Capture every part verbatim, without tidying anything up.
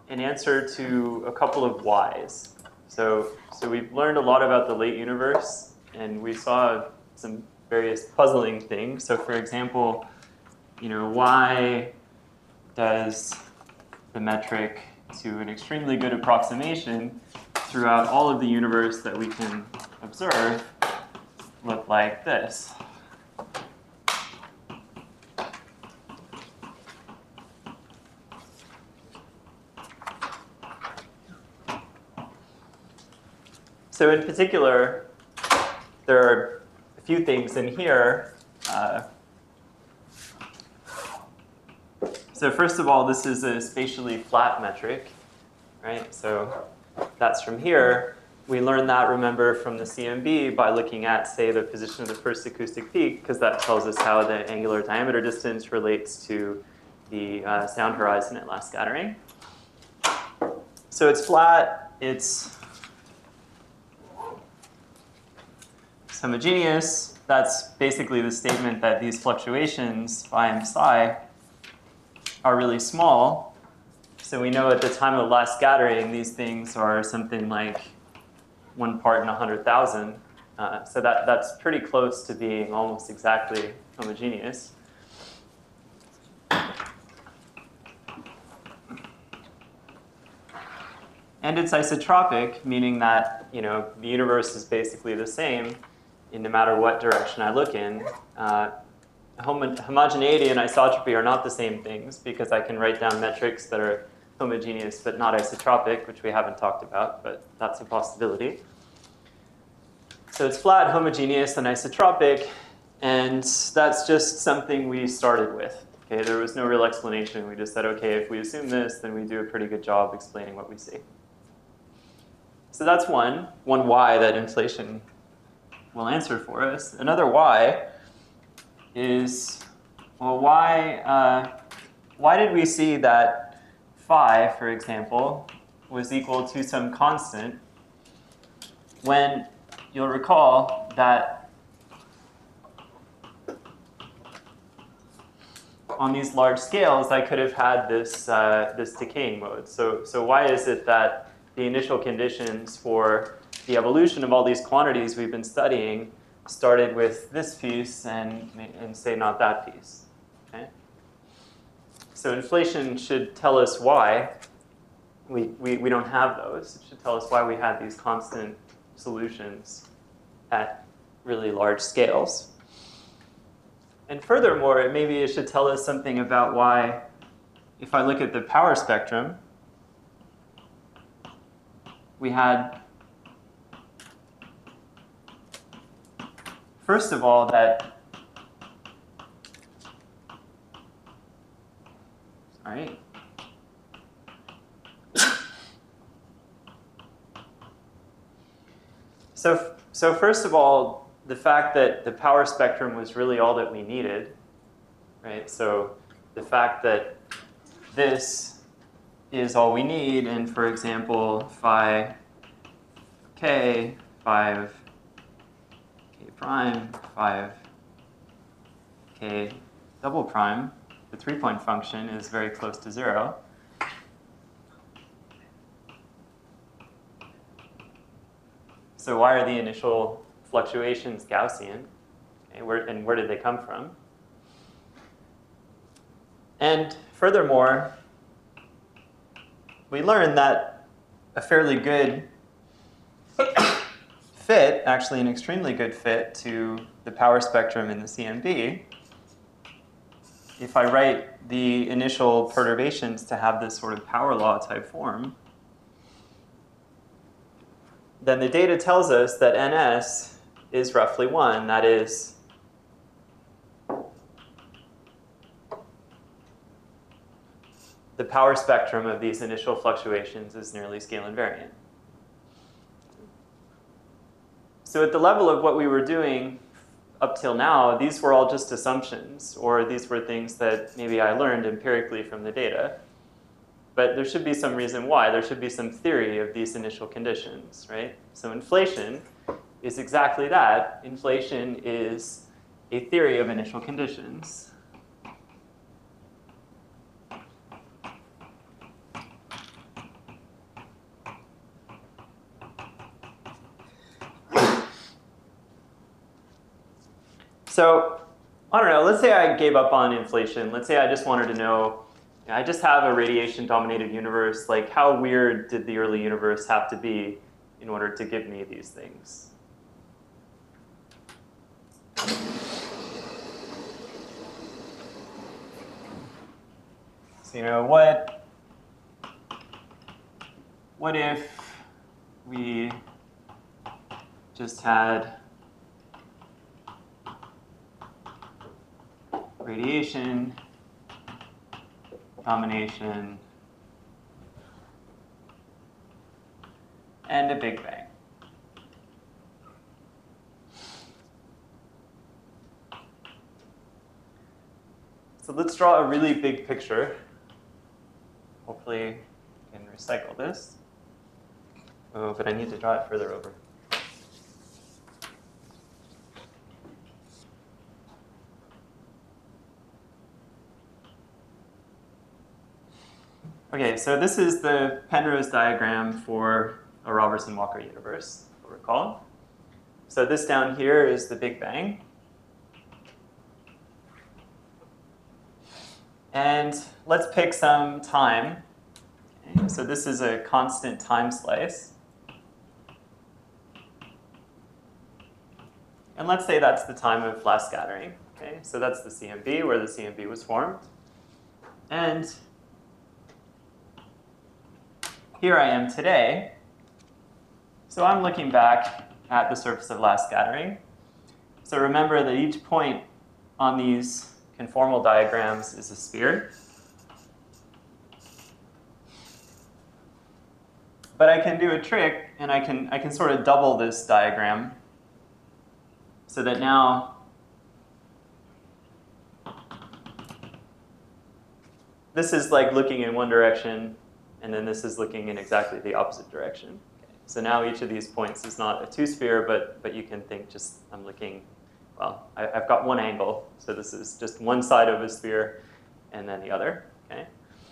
an answer to a couple of whys. So, so we've learned a lot about the late universe, and we saw some various puzzling things. So for example, you know, why does the metric to an extremely good approximation throughout all of the universe that we can observe look like this? So in particular, there are a few things in here. Uh, so first of all, this is a spatially flat metric, right? So that's from here. We learned that, remember, from the C M B by looking at, say, the position of the first acoustic peak, because that tells us how the angular diameter distance relates to the uh, sound horizon at last scattering. So it's flat. It's homogeneous. That's basically the statement that these fluctuations, phi and psi, are really small. So we know at the time of last scattering, these things are something like one part in a hundred thousand. Uh, so that, that's pretty close to being almost exactly homogeneous. And it's isotropic, meaning that, you know, the universe is basically the same in no matter what direction I look in. Uh, homo homogeneity and isotropy are not the same things, because I can write down metrics that are homogeneous but not isotropic, which we haven't talked about, but that's a possibility. So it's flat, homogeneous, and isotropic, and that's just something we started with. Okay, there was no real explanation. We just said, okay, if we assume this, then we do a pretty good job explaining what we see. So that's one, one why that inflation will answer for us. Another why is, well, why, uh, why did we see that phi, for example, was equal to some constant when you'll recall that on these large scales I could have had this, uh, this decaying mode. So, so why is it that the initial conditions for the evolution of all these quantities we've been studying started with this piece and, and say not that piece? Okay? So inflation should tell us why we, we, we don't have those. It should tell us why we had these constant solutions at really large scales. And furthermore, maybe it should tell us something about why, if I look at the power spectrum, we had, first of all, that, sorry, so, so first of all, the fact that the power spectrum was really all that we needed, right? So the fact that this is all we need, and for example, phi k, five k prime, five k double prime, the three-point function is very close to zero. So why are the initial fluctuations Gaussian? Okay, where, and where did they come from? And furthermore, we learned that a fairly good fit, actually an extremely good fit to the power spectrum in the C M B, if I write the initial perturbations to have this sort of power law type form, then the data tells us that N S is roughly one. That is, the power spectrum of these initial fluctuations is nearly scale invariant. So at the level of what we were doing up till now, these were all just assumptions, or these were things that maybe I learned empirically from the data. But there should be some reason why. There should be some theory of these initial conditions, right? So inflation is exactly that. Inflation is a theory of initial conditions. So I don't know, let's say I gave up on inflation. Let's say I just wanted to know, I just have a radiation-dominated universe. Like, how weird did the early universe have to be in order to give me these things? So, you know, what, what if we just had radiation, domination, and a Big Bang? So let's draw a really big picture. Hopefully I can recycle this. Oh, but I need to draw it further over. Okay, so this is the Penrose diagram for a Robertson-Walker universe, you'll recall. So this down here is the Big Bang. And let's pick some time. Okay, so this is a constant time slice. And let's say that's the time of last scattering. Okay, so that's the C M B, where the C M B was formed. And here I am today. So I'm looking back at the surface of last scattering. So remember that each point on these conformal diagrams is a sphere. But I can do a trick, and I can, I can sort of double this diagram so that now this is like looking in one direction, and then this is looking in exactly the opposite direction. Okay. So now each of these points is not a two-sphere, but, but you can think just, I'm looking, well, I, I've got one angle, so this is just one side of a sphere and then the other. Okay.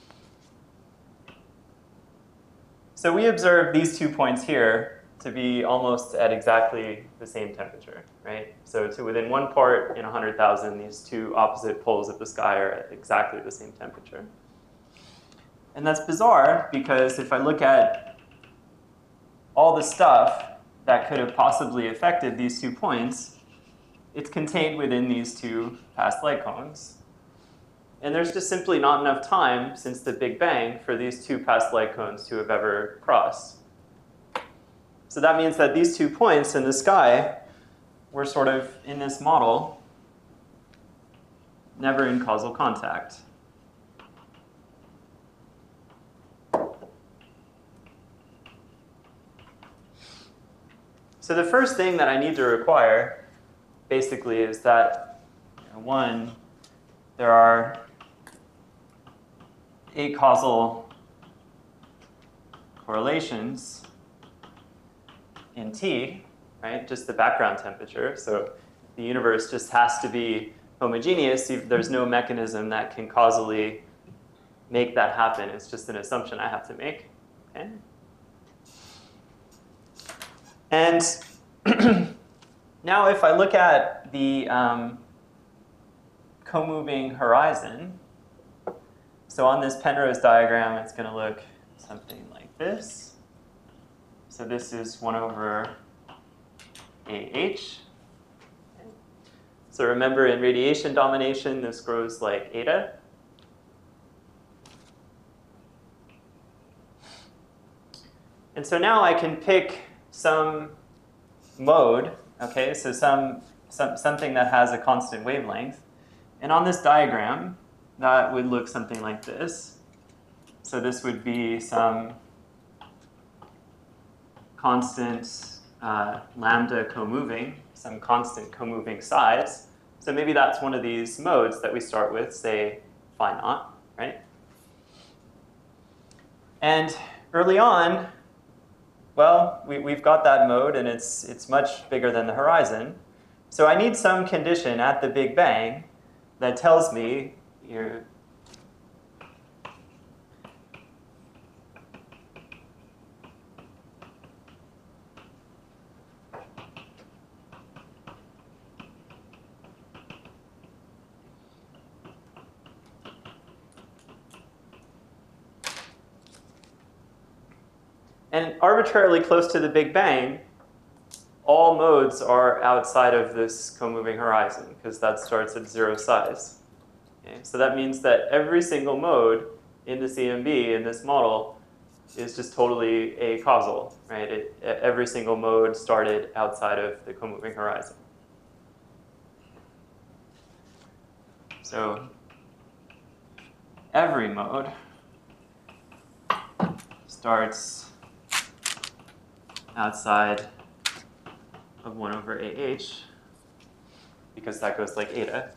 So we observe these two points here to be almost at exactly the same temperature, right? So to within one part in one hundred thousand, these two opposite poles of the sky are at exactly the same temperature. And that's bizarre, because if I look at all the stuff that could have possibly affected these two points, it's contained within these two past light cones. And there's just simply not enough time since the Big Bang for these two past light cones to have ever crossed. So that means that these two points in the sky were sort of, in this model, never in causal contact. So the first thing that I need to require, basically, is that, you know, one, there are acausal correlations in T, right? Just the background temperature. So the universe just has to be homogeneous. There's no mechanism that can causally make that happen. It's just an assumption I have to make. Okay? And now if I look at the um, co-moving horizon, so on this Penrose diagram, it's going to look something like this. So this is one over A H. Okay. So remember, in radiation domination, this grows like eta. And so now I can pick some mode, okay, so some, some, something that has a constant wavelength. And on this diagram, that would look something like this. So this would be some constant uh, lambda co-moving, some constant co-moving size. So maybe that's one of these modes that we start with, say phi naught, right? And early on, well, we, we've got that mode, and it's, it's much bigger than the horizon. So I need some condition at the Big Bang that tells me you're And arbitrarily close to the Big Bang, all modes are outside of this co-moving horizon, because that starts at zero size. Okay? So that means that every single mode in the C M B, in this model, is just totally acausal, right? It, every single mode started outside of the co-moving horizon. So every mode starts outside of one over A H, because that goes like eta.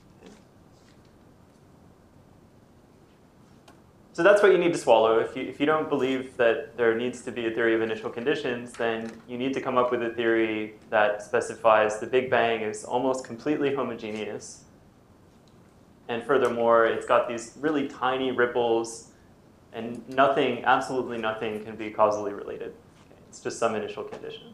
So that's what you need to swallow. If you, if you don't believe that there needs to be a theory of initial conditions, then you need to come up with a theory that specifies the Big Bang is almost completely homogeneous. And furthermore, it's got these really tiny ripples, and nothing, absolutely nothing, can be causally related. Okay, it's just some initial condition.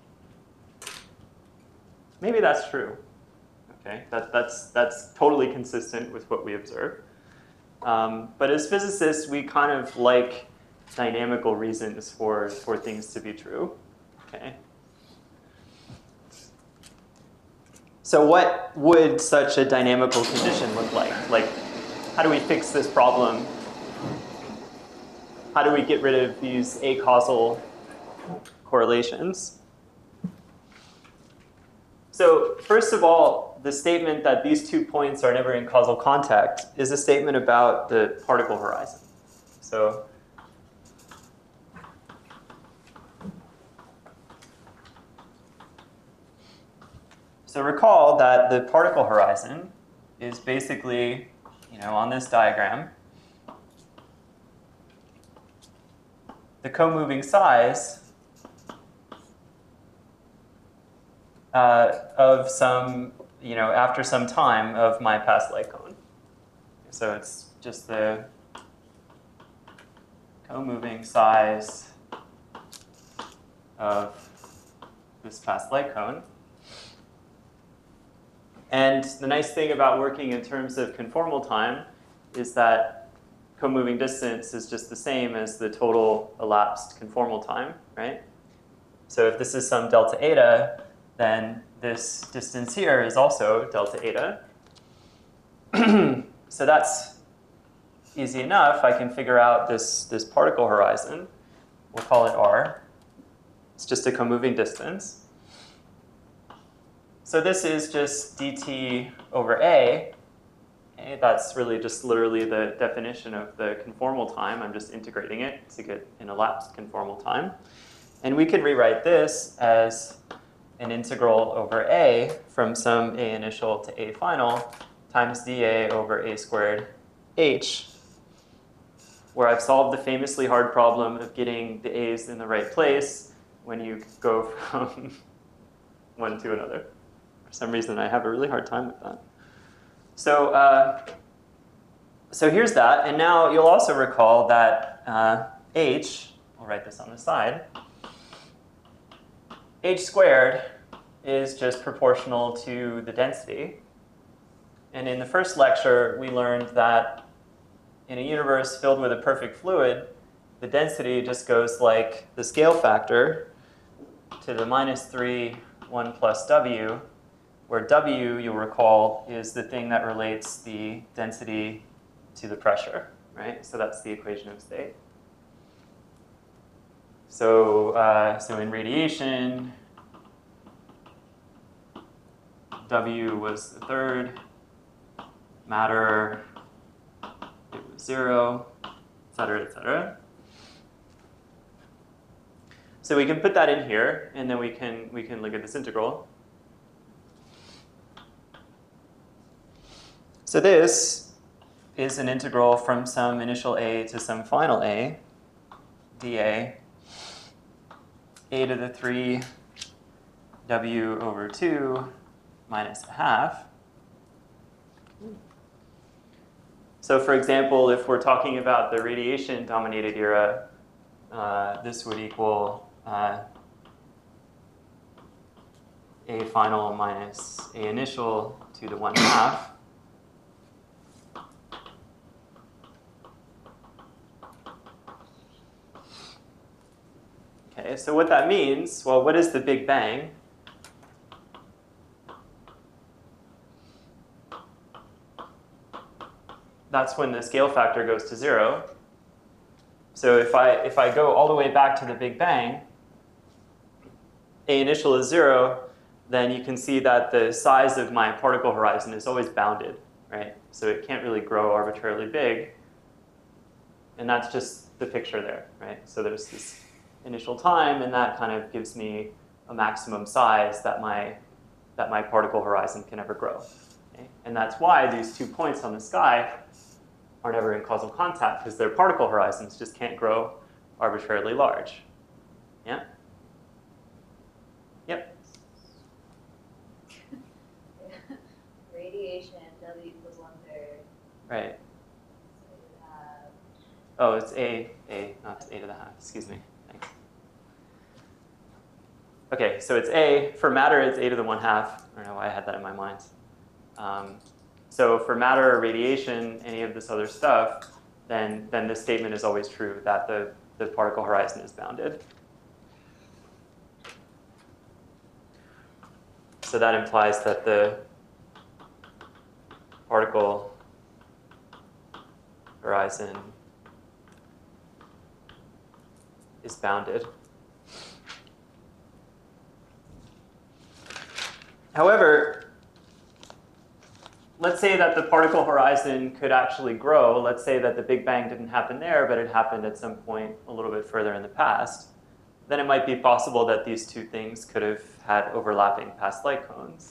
Maybe that's true. Okay, that, that's, that's totally consistent with what we observe. Um, but as physicists, we kind of like dynamical reasons for, for things to be true. Okay. So what would such a dynamical condition look like? Like, how do we fix this problem? How do we get rid of these acausal correlations? So first of all, the statement that these two points are never in causal contact is a statement about the particle horizon. So So recall that the particle horizon is basically, you know, on this diagram, the co-moving size uh, of some, you know, after some time of my past light cone. So it's just the co-moving size of this past light cone. And the nice thing about working in terms of conformal time is that co-moving distance is just the same as the total elapsed conformal time, right? So if this is some delta eta, then this distance here is also delta eta. So that's easy enough. I can figure out this, this particle horizon. We'll call it R. It's just a co-moving distance. So this is just dt over A. Okay, that's really just literally the definition of the conformal time. I'm just integrating it to get an elapsed conformal time. And we can rewrite this as an integral over A from some A initial to A final times dA over A squared H, where I've solved the famously hard problem of getting the A's in the right place when you go from one to another. For some reason, I have a really hard time with that. So, uh, so here's that. And now you'll also recall that uh, H, I'll write this on the side, H squared is just proportional to the density. And in the first lecture, we learned that in a universe filled with a perfect fluid, the density just goes like the scale factor to the minus three, one plus W, where W, you'll recall, is the thing that relates the density to the pressure, right? So that's the equation of state. So, uh, so in radiation, W was the third, matter, it was zero, et cetera, et cetera. So we can put that in here, and then we can, we can look at this integral. So this is an integral from some initial A to some final A, dA, A to the three, W over two, minus a half. So for example, if we're talking about the radiation-dominated era, uh, this would equal uh, A final minus A initial to the one half. Okay, so what that means, well, what is the Big Bang? That's when the scale factor goes to zero. So if I, if I go all the way back to the Big Bang, A initial is zero, then you can see that the size of my particle horizon is always bounded, right? So it can't really grow arbitrarily big. And that's just the picture there, right? So there's this initial time, and that kind of gives me a maximum size that my, that my particle horizon can ever grow. Okay? And that's why these two points on the sky are never in causal contact, because their particle horizons just can't grow arbitrarily large. Yeah? Yep. Radiation, W equals one third. Right. So you have Oh, it's A, A, not A to the half. Excuse me. Thanks. Okay, so it's A. For matter, it's A to the one half. I don't know why I had that in my mind. Um, so for matter or radiation, any of this other stuff, then, then this statement is always true, that the, the particle horizon is bounded. So that implies that the particle horizon is bounded. However, let's say that the particle horizon could actually grow. Let's say that the Big Bang didn't happen there, but it happened at some point a little bit further in the past. Then it might be possible that these two things could have had overlapping past light cones.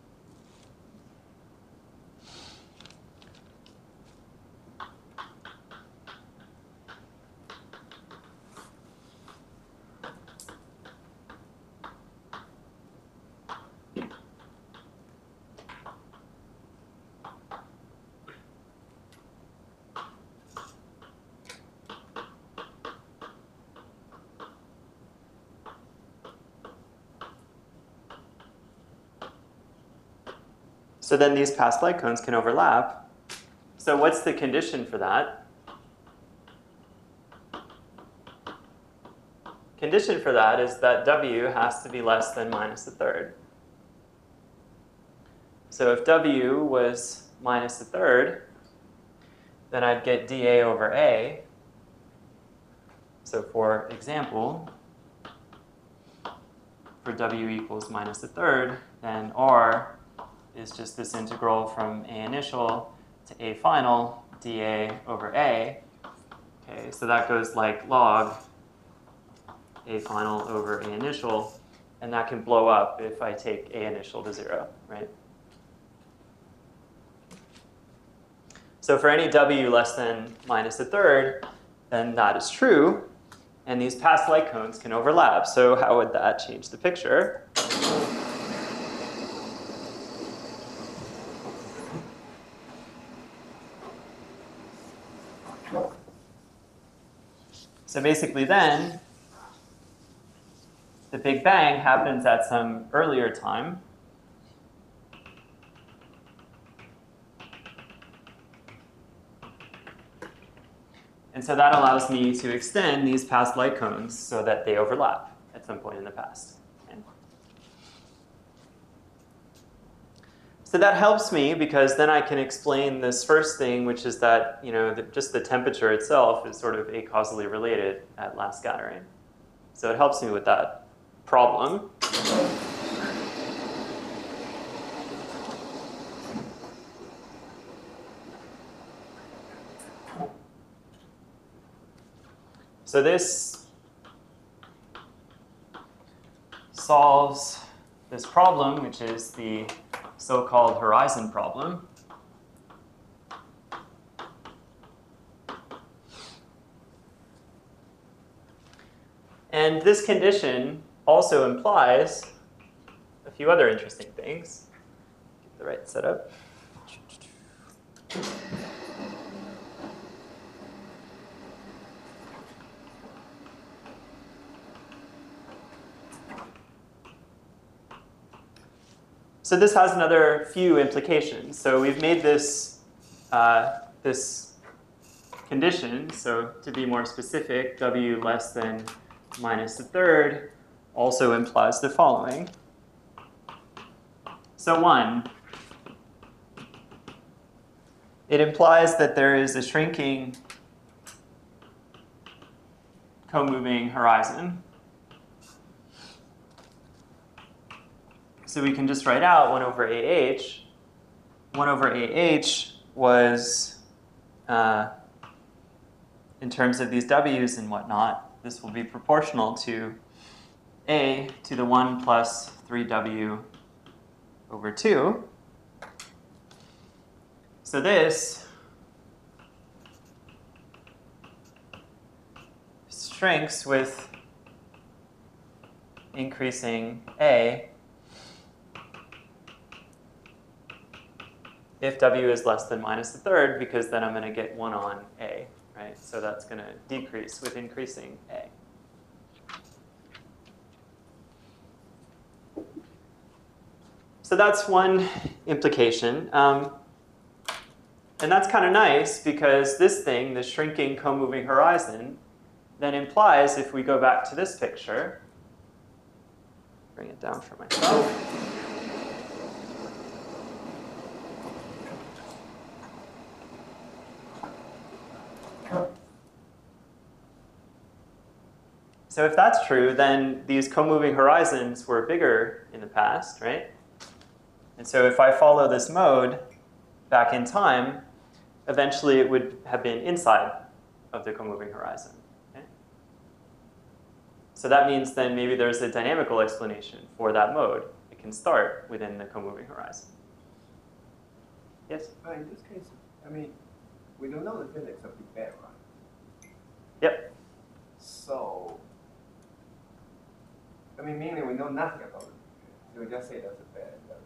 So then these past light cones can overlap. So what's the condition for that? Condition for that is that W has to be less than minus a third. So if W was minus a third, then I'd get dA over A. So for example, for W equals minus a third, then R is just this integral from A initial to A final, dA over A. Okay, so that goes like log A final over A initial, and that can blow up if I take A initial to zero, right? So for any W less than minus a third, then that is true, and these past light cones can overlap. So how would that change the picture? So basically then, the Big Bang happens at some earlier time. And so that allows me to extend these past light cones so that they overlap at some point in the past. Okay. So that helps me because then I can explain this first thing, which is that, you know, that just the temperature itself is sort of acausally related at last scattering. So it helps me with that problem. So this solves this problem, which is the so-called horizon problem. And this condition also implies a few other interesting things. Get the right setup. So this has another few implications. So we've made this, uh, this condition, so to be more specific, W less than minus a third also implies the following. So one, it implies that there is a shrinking co-moving horizon. So we can just write out one over A H. one over A H was, uh, in terms of these W's and whatnot, this will be proportional to A to the one plus three W over two. So this shrinks with increasing A if W is less than minus a third, because then I'm going to get one on A, right? So that's going to decrease with increasing A. So that's one implication. Um, and that's kind of nice because this thing, the shrinking co-moving horizon, then implies, if we go back to this picture, bring it down for myself. So if that's true, then these co-moving horizons were bigger in the past, right? And so if I follow this mode back in time, eventually it would have been inside of the co-moving horizon. Okay? So that means then maybe there's a dynamical explanation for that mode. It can start within the co-moving horizon. Yes? But in this case, I mean, we don't know the physics of Big Bang, right? Yep. So, I mean, meaning we know nothing about it. So we just say that's a bad.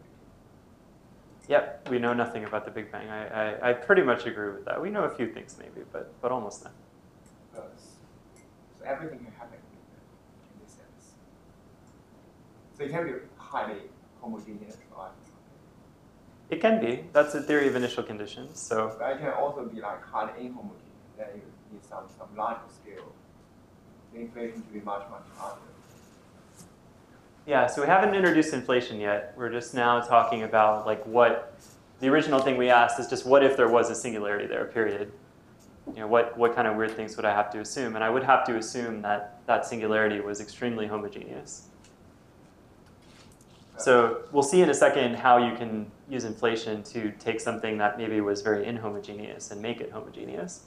Yep, we know nothing about the Big Bang. I, I, I pretty much agree with that. We know a few things maybe, but, but almost nothing. So, so everything can happen in this sense. So it can be highly homogeneous, right? It can be. That's a theory of initial conditions. So But it can also be like highly inhomogeneous. Then you need some, some larger scale. The inflation to be much, much larger. yeah, so we haven't introduced inflation yet. We're just now talking about like what, the original thing we asked is just what if there was a singularity there, period. You know, what, what kind of weird things would I have to assume? And I would have to assume that that singularity was extremely homogeneous. So we'll see in a second how you can use inflation to take something that maybe was very inhomogeneous and make it homogeneous.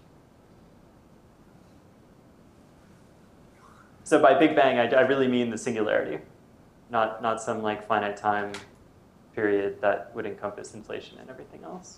So by Big Bang, I, I really mean the singularity, not, not some like finite time period that would encompass inflation and everything else.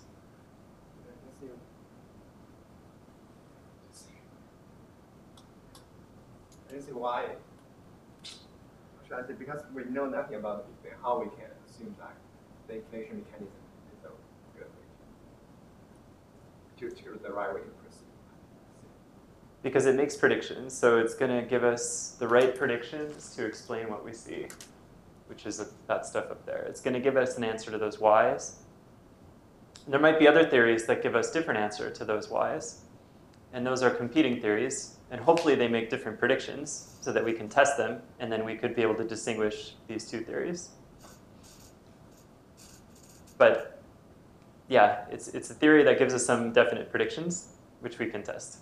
I didn't see why. Should I say, because we know nothing about the Big Bang, how we can assume that the inflation mechanism is a good way to, to the right way to proceed. Because it makes predictions, so it's going to give us the right predictions to explain what we see, which is that stuff up there. It's going to give us an answer to those y's. There might be other theories that give us different answer to those y's, and those are competing theories, and hopefully they make different predictions so that we can test them, and then we could be able to distinguish these two theories. But yeah, it's, it's a theory that gives us some definite predictions, which we can test.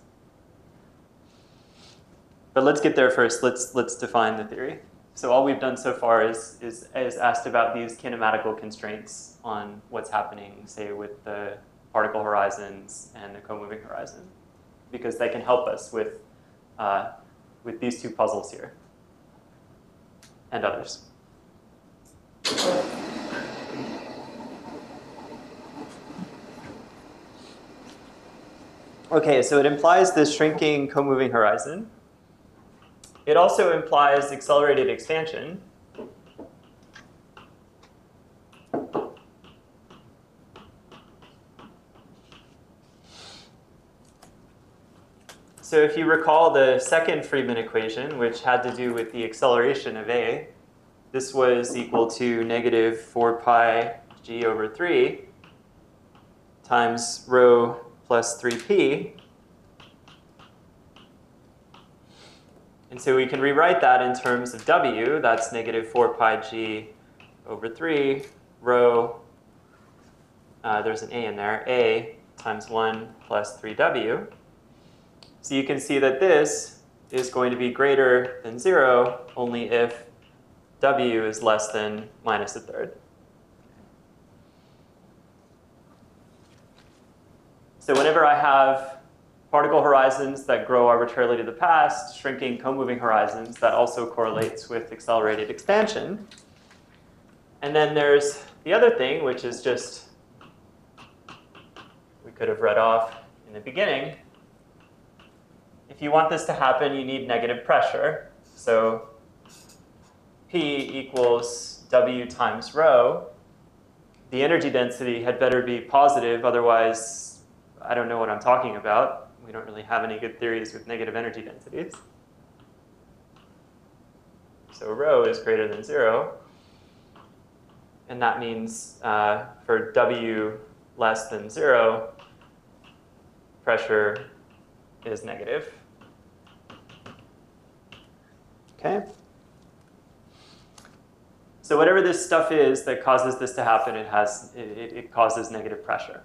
But let's get there first. Let's, let's define the theory. So all we've done so far is, is, is asked about these kinematical constraints on what's happening, say, with the particle horizons and the co-moving horizon, because they can help us with, uh, with these two puzzles here and others. Okay, so it implies this shrinking co-moving horizon. It also implies accelerated expansion. So if you recall the second Friedmann equation, which had to do with the acceleration of A, this was equal to negative four pi g over three times rho plus three p. And so we can rewrite that in terms of W. That's negative four pi g over three, rho, uh, there's an A in there, A times one plus three W. So you can see that this is going to be greater than zero only if W is less than minus a third. So whenever I have particle horizons that grow arbitrarily to the past, shrinking co-moving horizons, that also correlates with accelerated expansion. And then there's the other thing, which is just, we could have read off in the beginning. If you want this to happen, you need negative pressure. So P equals W times rho. The energy density had better be positive, otherwise I don't know what I'm talking about. We don't really have any good theories with negative energy densities. So rho is greater than zero. And that means uh, for W less than zero, pressure is negative. Okay? So whatever this stuff is that causes this to happen, it, has, it, it causes negative pressure.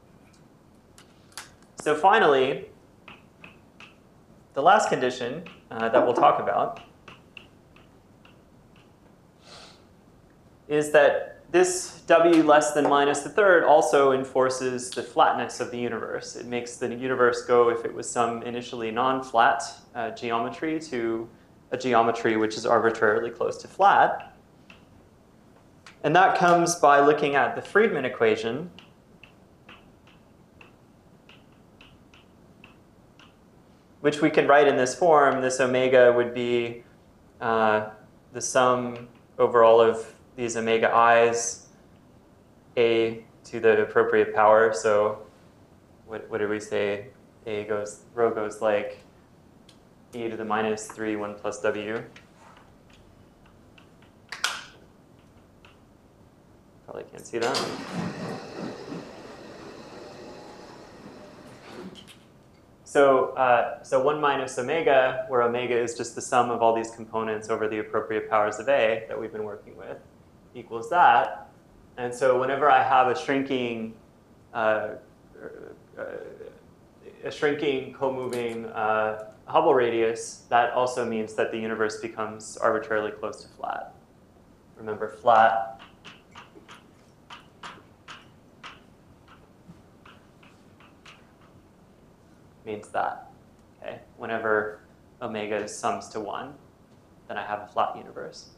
So finally, the last condition uh, that we'll talk about is that this W less than minus a third also enforces the flatness of the universe. It makes the universe go, if it was some initially non-flat uh, geometry, to a geometry which is arbitrarily close to flat. And that comes by looking at the Friedmann equation, which we can write in this form. This omega would be uh, the sum over all of these omega i's, a to the appropriate power. So what, what did we say? A goes, rho goes like e to the minus three, one plus w. Probably can't see that. So, uh, so one minus omega, where omega is just the sum of all these components over the appropriate powers of a that we've been working with, equals that. And so whenever I have a shrinking, uh, uh, a shrinking co-moving uh, Hubble radius, that also means that the universe becomes arbitrarily close to flat. Remember, flat means that. Okay? Whenever omega sums to one, then I have a flat universe.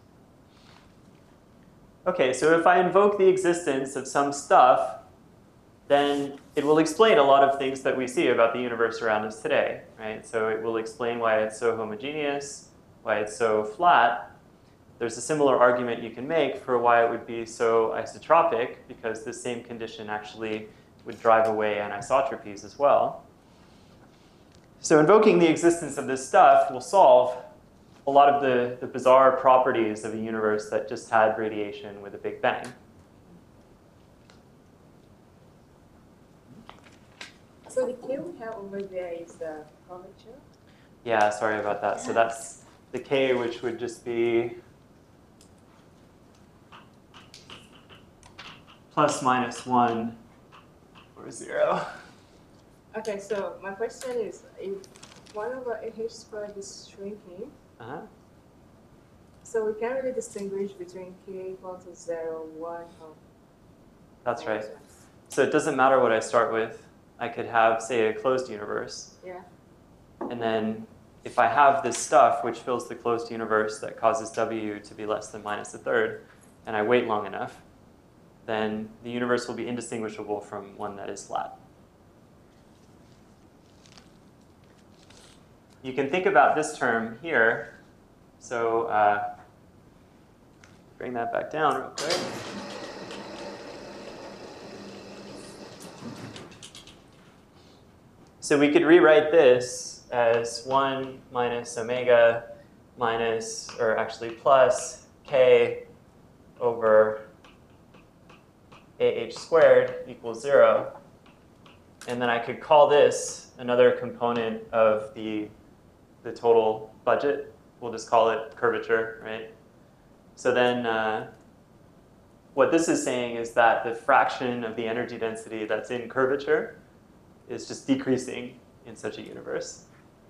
Okay, so if I invoke the existence of some stuff, then it will explain a lot of things that we see about the universe around us today, right? So it will explain why it's so homogeneous, why it's so flat. There's a similar argument you can make for why it would be so isotropic, because the same condition actually would drive away anisotropies as well. So invoking the existence of this stuff will solve a lot of the, the bizarre properties of a universe that just had radiation with a Big Bang. So the K we have over there is the curvature? Yeah, sorry about that. So that's the K, which would just be plus minus one or zero. Okay, so my question is, if one over h squared is shrinking, Uh-huh. so we can't really distinguish between k equal to zero, one, or That's right. So it doesn't matter what I start with. I could have, say, a closed universe. Yeah. And then if I have this stuff which fills the closed universe that causes W to be less than minus a third, and I wait long enough, then the universe will be indistinguishable from one that is flat. You can think about this term here. So uh, bring that back down real quick. So we could rewrite this as one minus omega minus, or actually plus k over ah squared equals zero. And then I could call this another component of the, the total budget we'll just call it curvature, right? So then uh, what this is saying is that the fraction of the energy density that's in curvature is just decreasing in such a universe.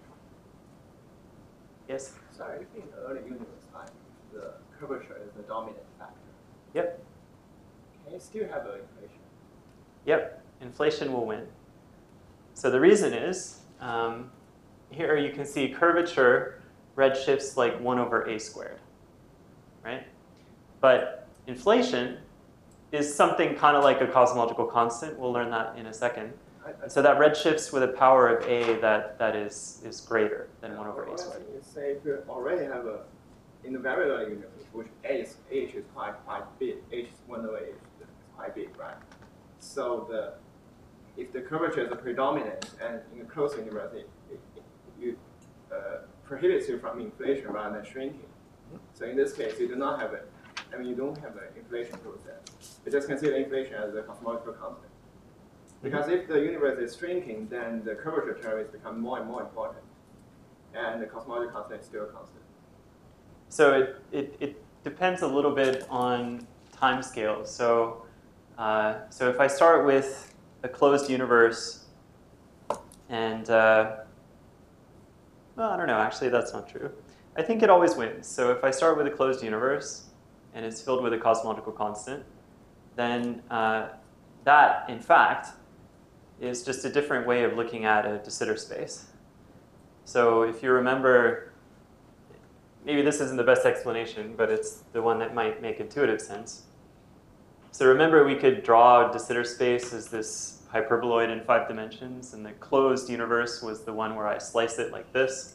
Yes? So I think in the early universe, like the curvature is the dominant factor. Yep. Can you still have an inflation? Yep, inflation will win. So the reason is, um, here you can see curvature redshifts like one over a squared, right? But inflation is something kind of like a cosmological constant. We'll learn that in a second. I, I So that redshifts with a power of a that, that is, is greater than one over a Well, squared. you say if you already have a, in the very early universe, which H, H is quite, quite big, H is one over H is quite big, right? So the, if the curvature is predominant and in a closed universe, it, it, it you, uh, prohibits you from inflation rather than shrinking. So in this case, you do not have it. I mean, you don't have an inflation process. You just consider inflation as a cosmological constant. Because if the universe is shrinking, then the curvature term is become more and more important. And the cosmological constant is still constant. So it, it, it depends a little bit on time scales. So, uh, so if I start with a closed universe and, uh, well, I don't know, actually that's not true. I think it always wins. So if I start with a closed universe and it's filled with a cosmological constant, then uh, that, in fact, is just a different way of looking at a de Sitter space. So if you remember, maybe this isn't the best explanation, but it's the one that might make intuitive sense. So remember, we could draw de Sitter space as this hyperboloid in five dimensions, and the closed universe was the one where I slice it like this.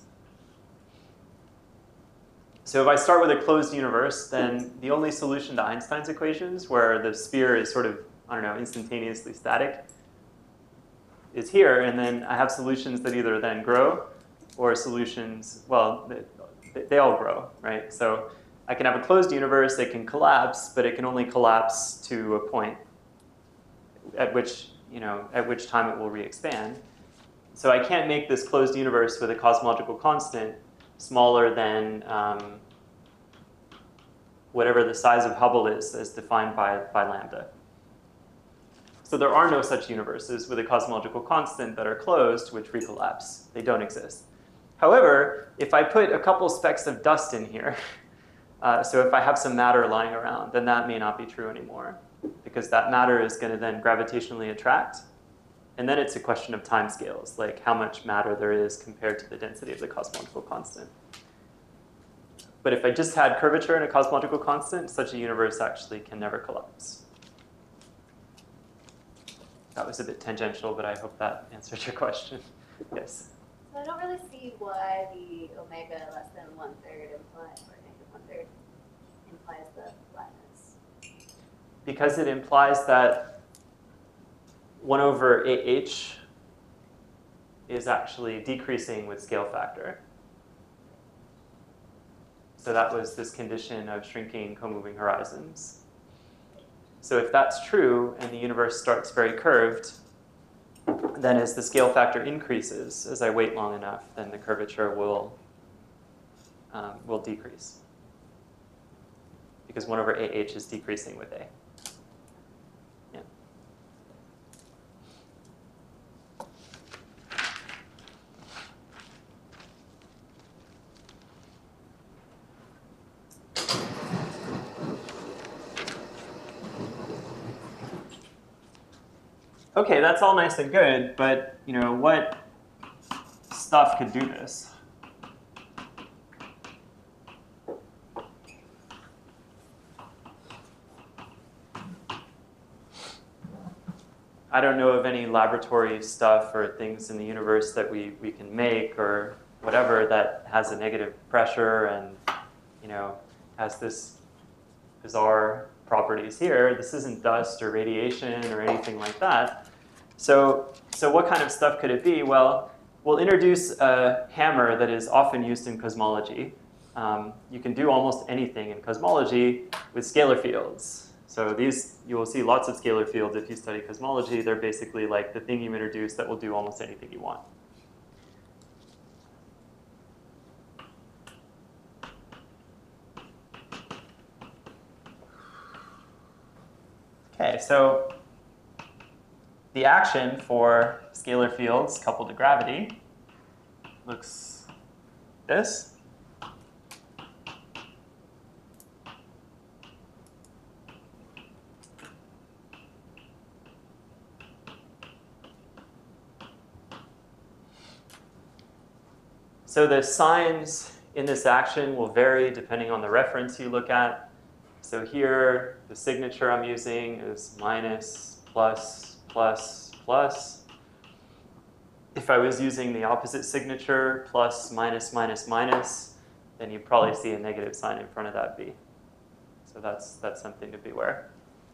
So if I start with a closed universe, then the only solution to Einstein's equations, where the sphere is sort of, I don't know, instantaneously static, is here, and then I have solutions that either then grow, or solutions, well, they, they all grow, right? So I can have a closed universe that can collapse, but it can only collapse to a point at which, you know, at which time it will re-expand. So I can't make this closed universe with a cosmological constant smaller than um, whatever the size of Hubble is as defined by, by lambda. So there are no such universes with a cosmological constant that are closed, which recollapse. They don't exist. However, if I put a couple specks of dust in here, uh, so if I have some matter lying around, then that may not be true anymore, because that matter is going to then gravitationally attract. And then it's a question of time scales, like how much matter there is compared to the density of the cosmological constant. But if I just had curvature and a cosmological constant, such a universe actually can never collapse. That was a bit tangential, but I hope that answered your question. Yes? So I don't really see why the omega less than one third implies, or negative one third implies the flatness. Because it implies that one over A H is actually decreasing with scale factor. So that was this condition of shrinking co-moving horizons. So if that's true and the universe starts very curved, then as the scale factor increases, as I wait long enough, then the curvature will, um, will decrease. Because one over A H is decreasing with A. Yeah. Okay, that's all nice and good, but you know, what stuff could do this? I don't know of any laboratory stuff or things in the universe that we, we can make or whatever that has a negative pressure and, you know, has this bizarre properties here. This isn't dust or radiation or anything like that. So, so what kind of stuff could it be? Well, we'll introduce a hammer that is often used in cosmology. Um, you can do almost anything in cosmology with scalar fields. So these, you will see lots of scalar fields if you study cosmology. They're basically like the thing you introduce that will do almost anything you want. Okay, so the action for scalar fields coupled to gravity looks this. So the signs in this action will vary depending on the reference you look at. So here, the signature I'm using is minus, plus, plus, plus. If I was using the opposite signature, plus, minus, minus, minus, then you'd probably see a negative sign in front of that B. So that's, that's something to beware.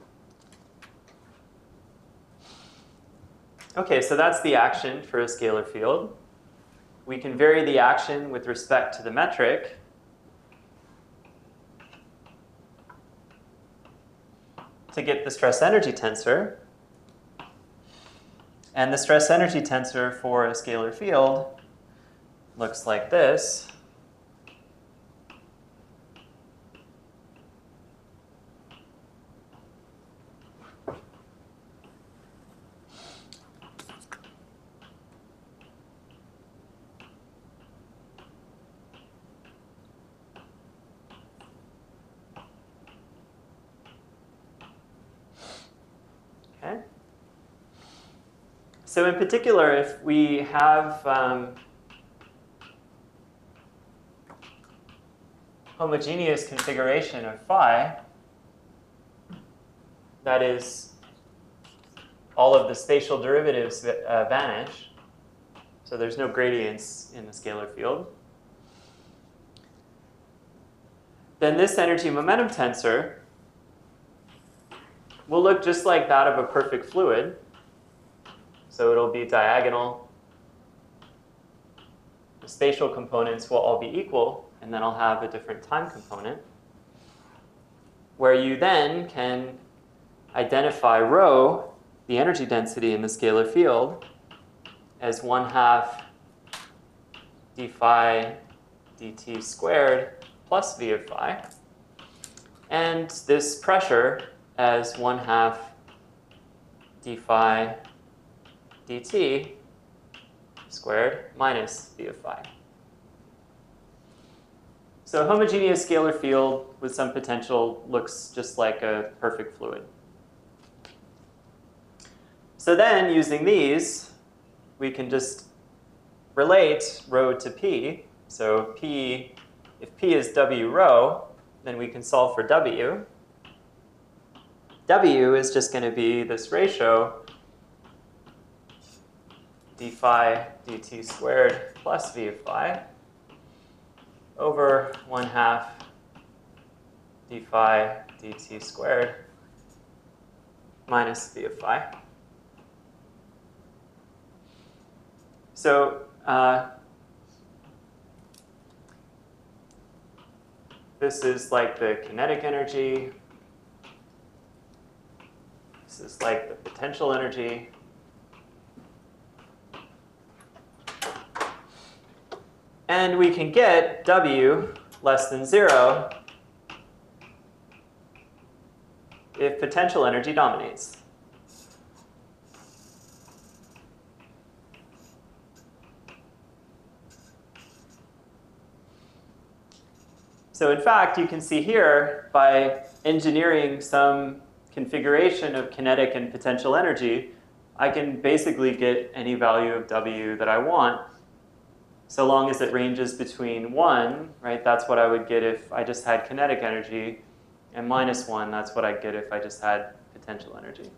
Okay, so that's the action for a scalar field. We can vary the action with respect to the metric. To get the stress energy tensor. And the stress energy tensor for a scalar field looks like this. Okay. So in particular, if we have um, homogeneous configuration of phi, that is, all of the spatial derivatives uh, vanish, so there's no gradients in the scalar field, then this energy momentum tensor will look just like that of a perfect fluid. So it'll be diagonal. The spatial components will all be equal, and then I'll have a different time component, where you then can identify rho, the energy density in the scalar field, as one half d phi dt squared plus v of phi, and this pressure as one half d phi dt squared minus v of phi. So a homogeneous scalar field with some potential looks just like a perfect fluid. So then, using these, we can just relate rho to p. So p, if p is w rho, then we can solve for w. W is just going to be this ratio d phi dt squared plus v of phi over one half d phi dt squared minus v of phi. So uh, this is like the kinetic energy. This is like the potential energy. And we can get W less than zero if potential energy dominates. So in fact, you can see here, by engineering some configuration of kinetic and potential energy, I can basically get any value of W that I want, so long as it ranges between one, right? That's what I would get if I just had kinetic energy, and minus one, that's what I'd get if I just had potential energy.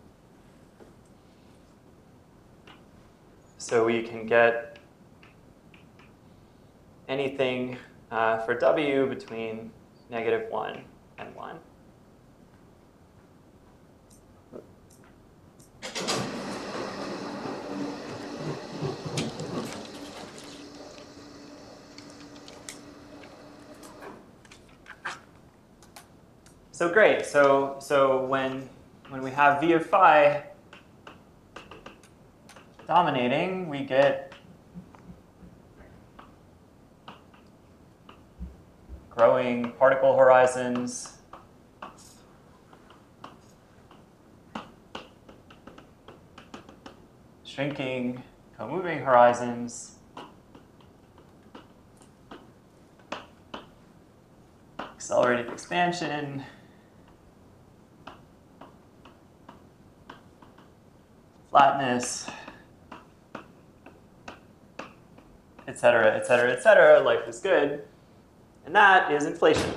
So we can get anything uh, for W between negative one and one. So great. So so when when we have v of phi dominating, we get growing particle horizons shrinking co-moving horizons, accelerated expansion, flatness, et cetera, et cetera, et cetera. Life is good. And that is inflation.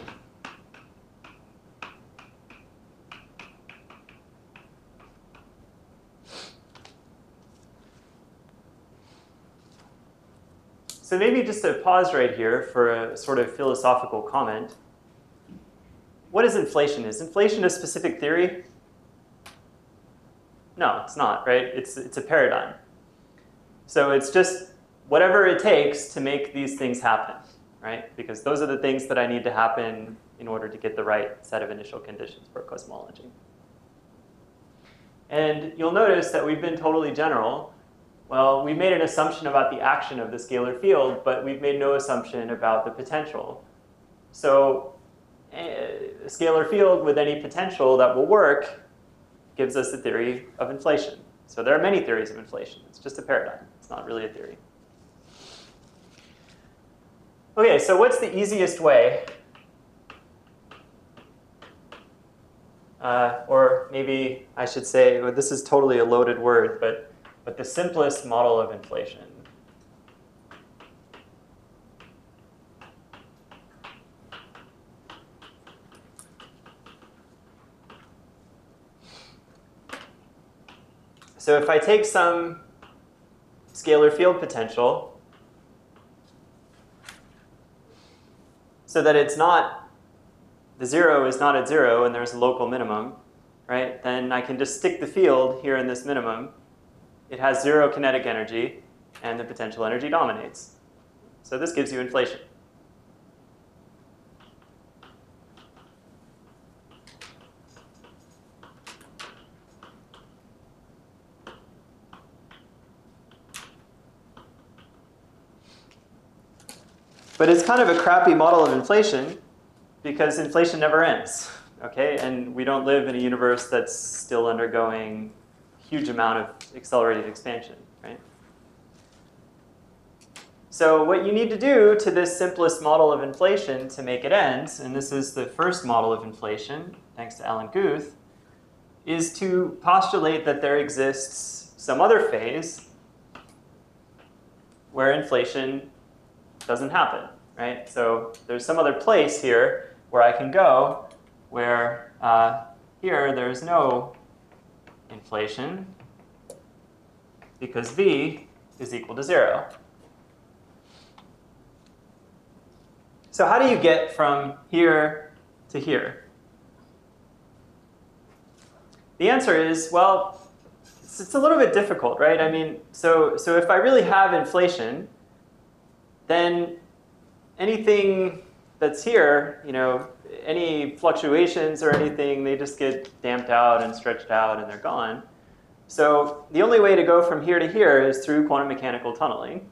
So maybe just to pause right here for a sort of philosophical comment. What is inflation? Is inflation a specific theory? No, it's not, right? It's, it's a paradigm. So it's just whatever it takes to make these things happen, right? Because those are the things that I need to happen in order to get the right set of initial conditions for cosmology. And you'll notice that we've been totally general. Well, we made an assumption about the action of the scalar field, but we've made no assumption about the potential. So a scalar field with any potential that will work gives us a theory of inflation. So there are many theories of inflation. It's just a paradigm. It's not really a theory. Okay, so what's the easiest way? Uh, or maybe I should say, well, this is totally a loaded word, but, but the simplest model of inflation. So if I take some scalar field potential so that it's not, the zero is not at zero and there's a local minimum, right? Then I can just stick the field here in this minimum. It has zero kinetic energy and the potential energy dominates. So this gives you inflation. But it's kind of a crappy model of inflation because inflation never ends, okay? And we don't live in a universe that's still undergoing a huge amount of accelerated expansion, right? So what you need to do to this simplest model of inflation to make it end, and this is the first model of inflation, thanks to Alan Guth, is to postulate that there exists some other phase where inflation doesn't happen, right? So there's some other place here where I can go where uh, here there's no inflation because V is equal to zero. So how do you get from here to here? The answer is, well, it's, it's a little bit difficult, right? I mean, so, so if I really have inflation, then anything that's here, you know, any fluctuations or anything, they just get damped out and stretched out and they're gone. So the only way to go from here to here is through quantum mechanical tunneling.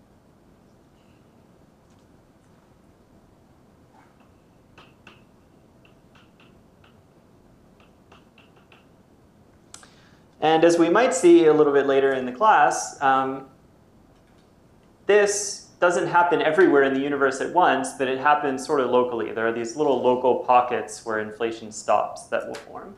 And as we might see a little bit later in the class, um, this doesn't happen everywhere in the universe at once, but it happens sort of locally. There are these little local pockets where inflation stops that will form.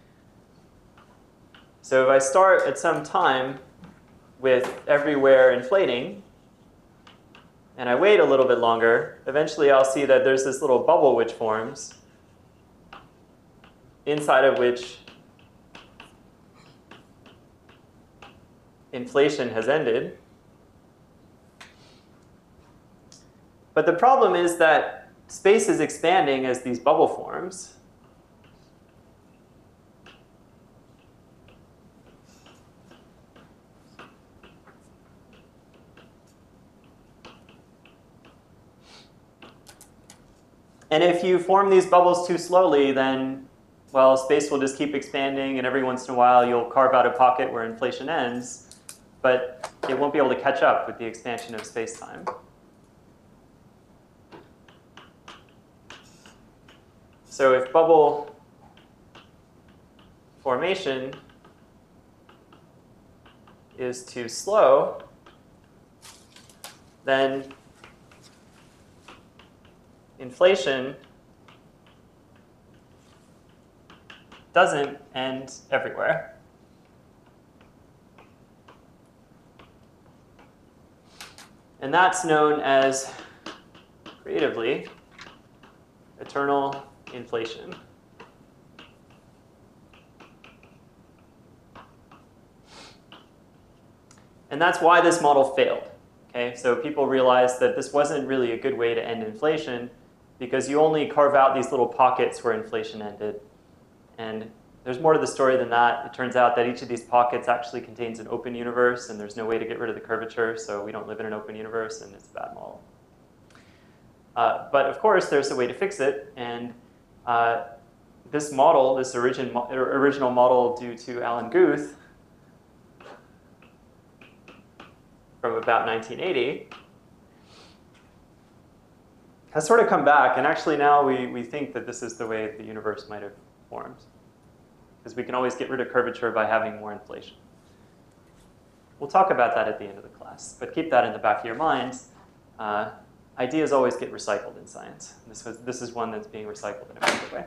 So if I start at some time with everywhere inflating, and I wait a little bit longer, eventually I'll see that there's this little bubble which forms, inside of which inflation has ended. But the problem is that space is expanding as these bubble forms. And if you form these bubbles too slowly, then, well, space will just keep expanding, and every once in a while you'll carve out a pocket where inflation ends, but it won't be able to catch up with the expansion of space-time. So if bubble formation is too slow, then inflation doesn't end everywhere. And that's known as, creatively, eternal inflation. And that's why this model failed. Okay, so people realized that this wasn't really a good way to end inflation because you only carve out these little pockets where inflation ended. And there's more to the story than that. It turns out that each of these pockets actually contains an open universe, and there's no way to get rid of the curvature, so we don't live in an open universe, and it's a bad model. Uh, but of course, there's a way to fix it, and uh, this model, this origin, original model due to Alan Guth from about nineteen eighty, has sort of come back, and actually now we, we think that this is the way the universe might have formed. Because we can always get rid of curvature by having more inflation. We'll talk about that at the end of the class, but keep that in the back of your minds. Uh, ideas always get recycled in science. This, was, this is one that's being recycled in a major way.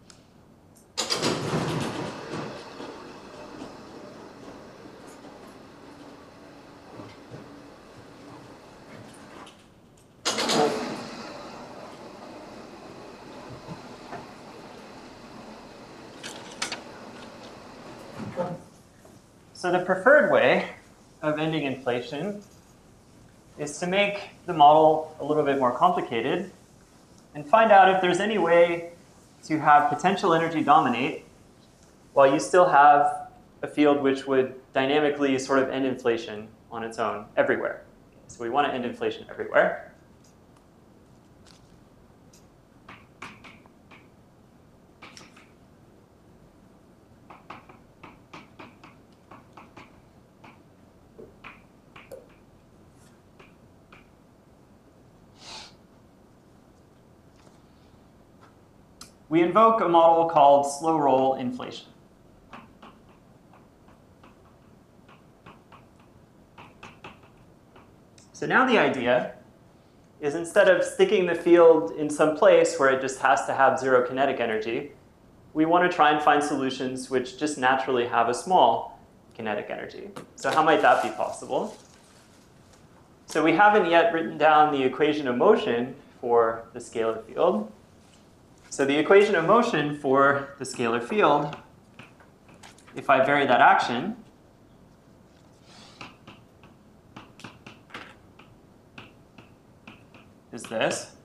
So the preferred way of ending inflation is to make the model a little bit more complicated and find out if there's any way to have potential energy dominate while you still have a field which would dynamically sort of end inflation on its own everywhere. So we want to end inflation everywhere. We invoke a model called slow roll inflation. So now the idea is instead of sticking the field in some place where it just has to have zero kinetic energy, we want to try and find solutions which just naturally have a small kinetic energy. So how might that be possible? So we haven't yet written down the equation of motion for the scalar field. So the equation of motion for the scalar field, if I vary that action, is this.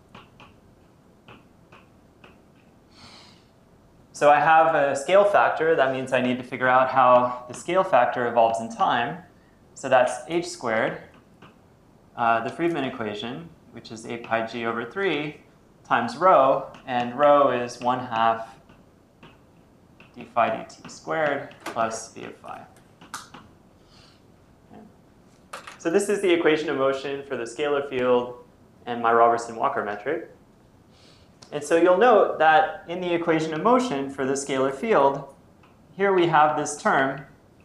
So I have a scale factor. That means I need to figure out how the scale factor evolves in time. So that's h squared, uh, the Friedmann equation, which is eight pi g over three, times rho, and rho is one half d phi dt squared plus v of phi. Okay. So this is the equation of motion for the scalar field and my Robertson-Walker metric. And so you'll note that in the equation of motion for the scalar field, here we have this term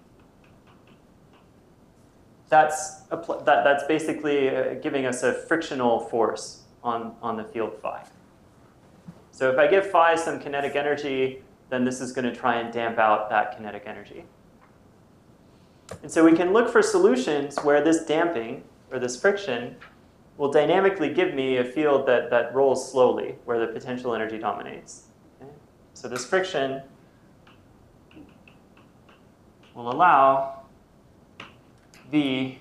that's, a, that, that's basically uh, giving us a frictional force on, on the field phi. So if I give phi some kinetic energy, then this is going to try and damp out that kinetic energy. And so we can look for solutions where this damping, or this friction, will dynamically give me a field that, that rolls slowly, where the potential energy dominates. Okay? So this friction will allow V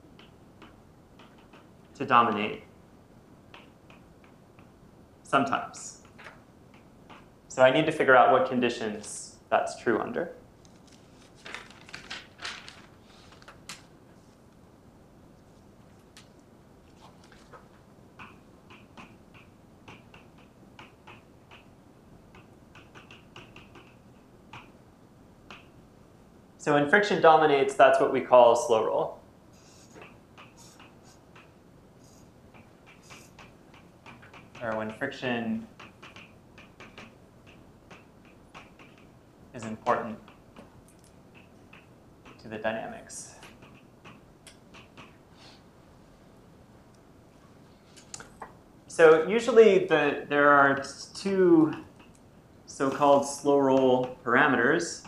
to dominate sometimes. So I need to figure out what conditions that's true under. So when friction dominates, that's what we call a slow roll. Or when friction is important to the dynamics. So usually the, there are two so-called slow roll parameters,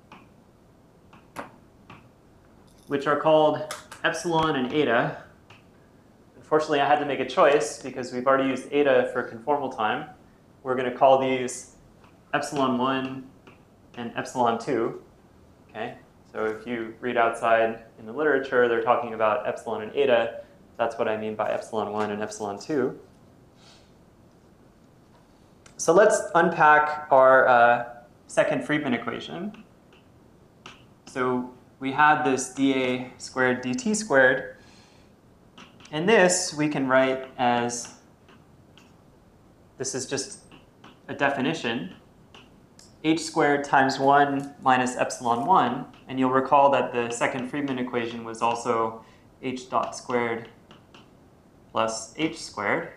which are called epsilon and eta. Unfortunately, I had to make a choice because we've already used eta for conformal time. We're going to call these epsilon one and epsilon two. Okay? So if you read outside in the literature, they're talking about epsilon and eta. That's what I mean by epsilon one and epsilon two. So let's unpack our uh, second Friedmann equation. So we had this dA squared dt squared. And this we can write as, this is just a definition, h squared times one minus epsilon one. And you'll recall that the second Friedmann equation was also h dot squared plus h squared.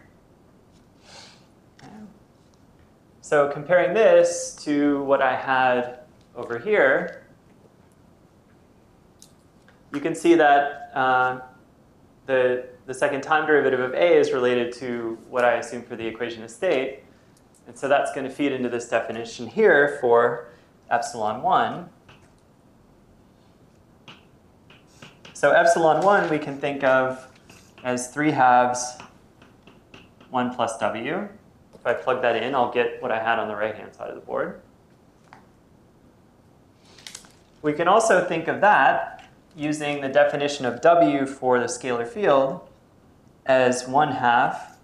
So comparing this to what I had over here, you can see that uh, the, the second time derivative of A is related to what I assume for the equation of state. And so that's going to feed into this definition here for epsilon one. So epsilon one we can think of as three halves one plus w. If I plug that in, I'll get what I had on the right-hand side of the board. We can also think of that using the definition of w for the scalar field as one half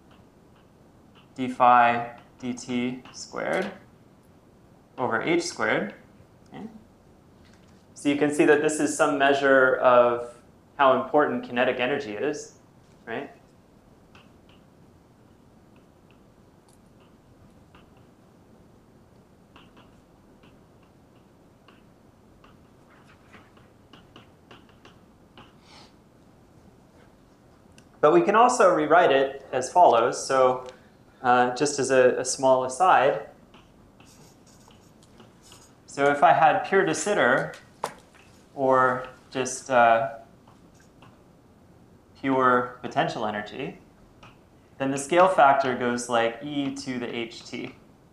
d phi dt squared over h squared. Okay. So you can see that this is some measure of how important kinetic energy is, right? But we can also rewrite it as follows. So uh, just as a, a small aside, so if I had pure de Sitter, or just uh, pure potential energy, then the scale factor goes like e to the ht.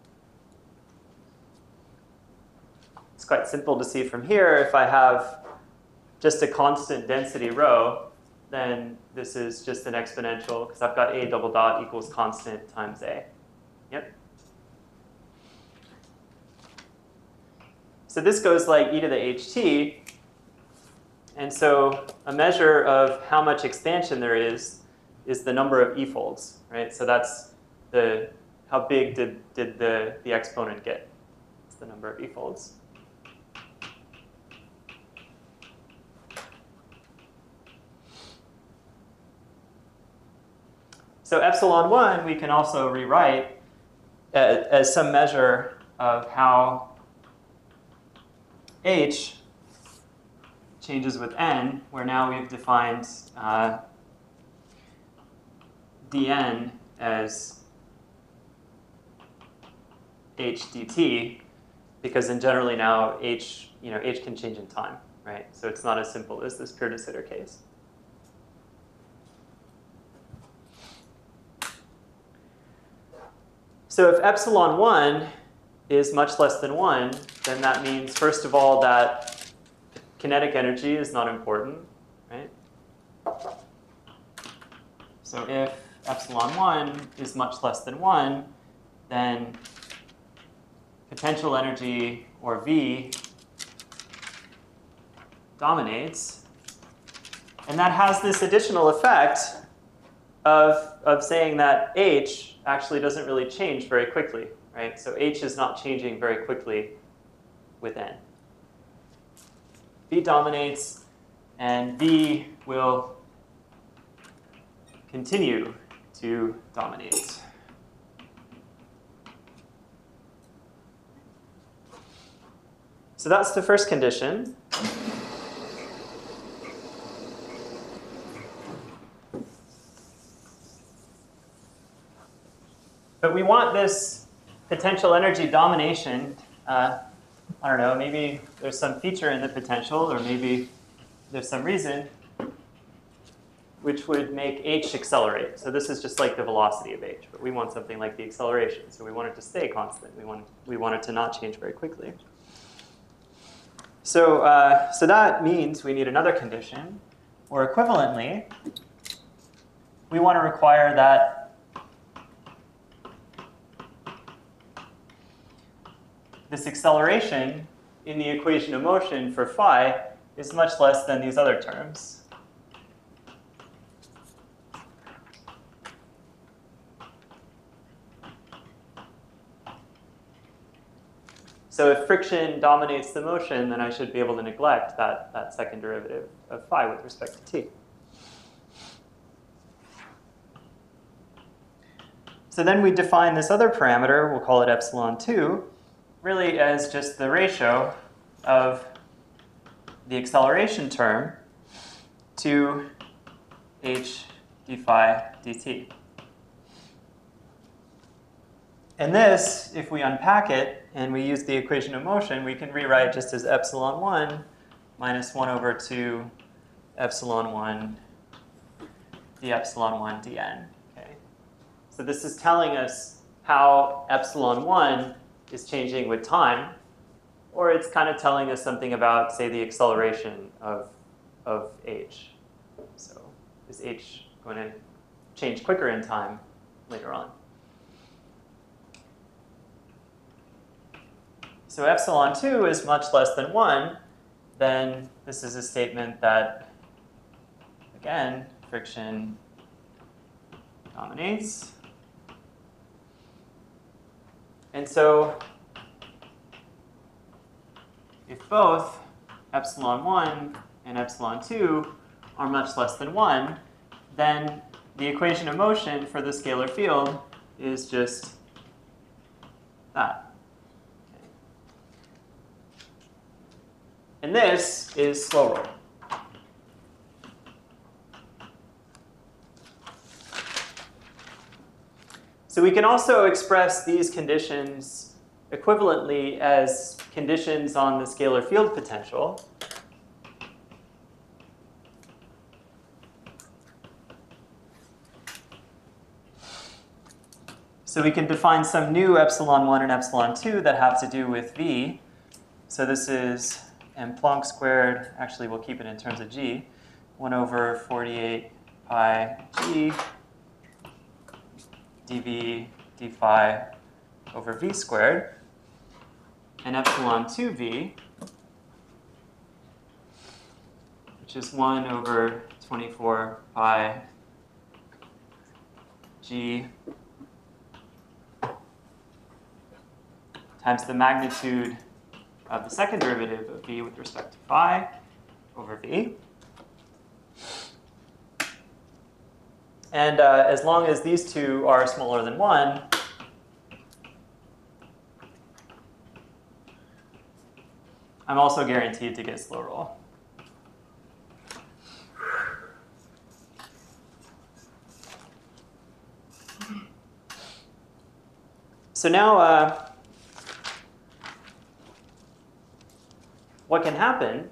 It's quite simple to see from here. If I have just a constant density rho, then this is just an exponential, because I've got a double dot equals constant times a. Yep. So this goes like e to the ht. And so a measure of how much expansion there is is the number of e-folds, right? So that's the how big did, did the, the exponent get? It's the number of e-folds. So epsilon one we can also rewrite as, as some measure of how h changes with n, where now we've defined uh, dn as h dt, because then generally now h, you know, h can change in time, right? So it's not as simple as this pure de Sitter case. So if epsilon one is much less than one, then that means, first of all, that kinetic energy is not important, right? So if epsilon one is much less than one, then potential energy, or V, dominates. And that has this additional effect of, of saying that H actually doesn't really change very quickly, right? So H is not changing very quickly with n. V dominates, and V will continue to dominate. So that's the first condition. But we want this potential energy domination, uh, I don't know, maybe there's some feature in the potential, or maybe there's some reason. which would make h accelerate. So this is just like the velocity of h, but we want something like the acceleration. So we want it to stay constant. We want, we want it to not change very quickly. So, uh, so that means we need another condition, or equivalently, we want to require that this acceleration in the equation of motion for phi is much less than these other terms. So if friction dominates the motion, then I should be able to neglect that, that second derivative of phi with respect to t. So then we define this other parameter, we'll call it epsilon two, really as just the ratio of the acceleration term to h d phi dt. And this, if we unpack it and we use the equation of motion, we can rewrite just as epsilon one minus one over two epsilon one d epsilon one dn. Okay? So this is telling us how epsilon one is changing with time, or it's kind of telling us something about, say, the acceleration of, of h. So is h going to change quicker in time later on? So epsilon two is much less than one, then this is a statement that, again, friction dominates. And so if both epsilon one and epsilon two are much less than one, then the equation of motion for the scalar field is just that. And this is slow roll. So we can also express these conditions equivalently as conditions on the scalar field potential. So we can define some new epsilon one and epsilon two that have to do with v. So this is m Planck squared, actually we'll keep it in terms of g, one over forty-eight pi g dv d phi over v squared, and epsilon two v, which is one over twenty-four pi g times the magnitude of the second derivative of v with respect to phi over v. And uh, as long as these two are smaller than one, I'm also guaranteed to get slow roll. So now, uh, what can happen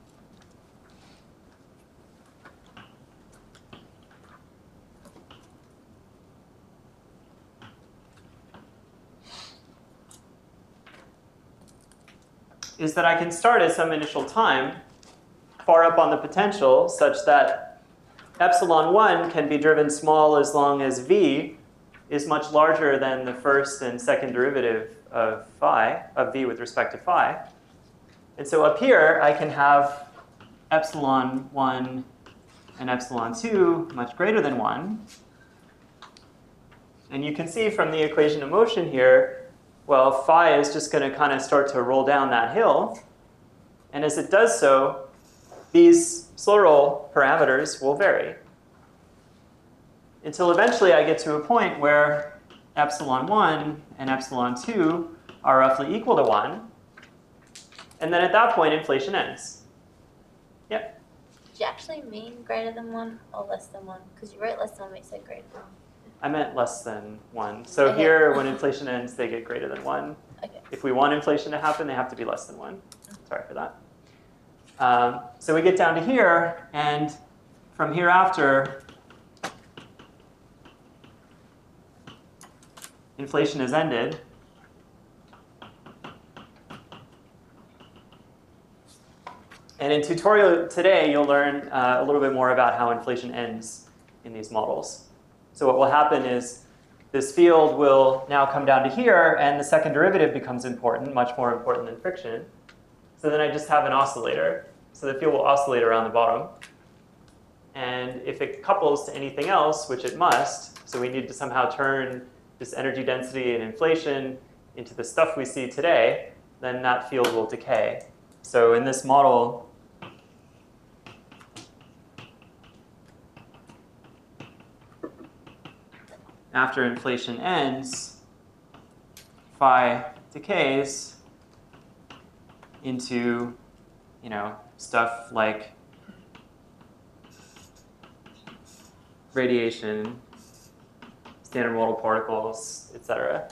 is that I can start at some initial time far up on the potential such that epsilon one can be driven small as long as v is much larger than the first and second derivative of phi, of v with respect to phi. And so up here, I can have epsilon one and epsilon two much greater than one. And you can see from the equation of motion here, well, phi is just going to kind of start to roll down that hill. And as it does so, these slow roll parameters will vary until eventually I get to a point where epsilon one and epsilon two are roughly equal to one. And then at that point, inflation ends. Yep. Did you actually mean greater than one or less than one? Because you wrote less than one, but you said greater than one. I meant less than one. So Okay. here, when inflation ends, they get greater than one. Okay. If we want inflation to happen, they have to be less than one. Sorry for that. Um, so we get down to here, and from here after, inflation has ended, and in tutorial today, you'll learn uh, a little bit more about how inflation ends in these models. So what will happen is this field will now come down to here, and the second derivative becomes important, much more important than friction. So then I just have an oscillator. So the field will oscillate around the bottom. And if it couples to anything else, which it must, so we need to somehow turn this energy density and inflation into the stuff we see today, then that field will decay. So in this model, after inflation ends, phi decays into, you know, stuff like radiation, standard model particles, et cetera.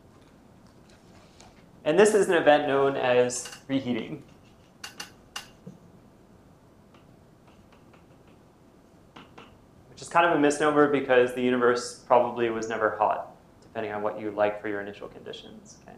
And this is an event known as reheating. Which is kind of a misnomer because the universe probably was never hot, depending on what you like for your initial conditions. Okay.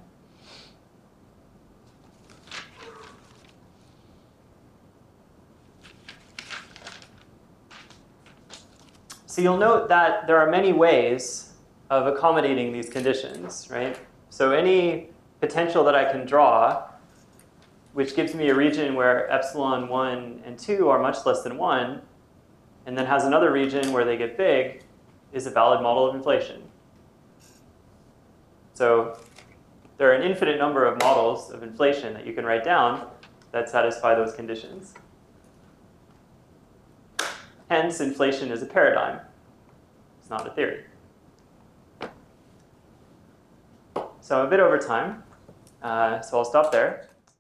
So you'll note that there are many ways of accommodating these conditions, right? So any potential that I can draw, which gives me a region where epsilon one and two are much less than one, and then has another region where they get big, is a valid model of inflation. So there are an infinite number of models of inflation that you can write down that satisfy those conditions. Hence, inflation is a paradigm. It's not a theory. So I'm a bit over time, uh, so I'll stop there.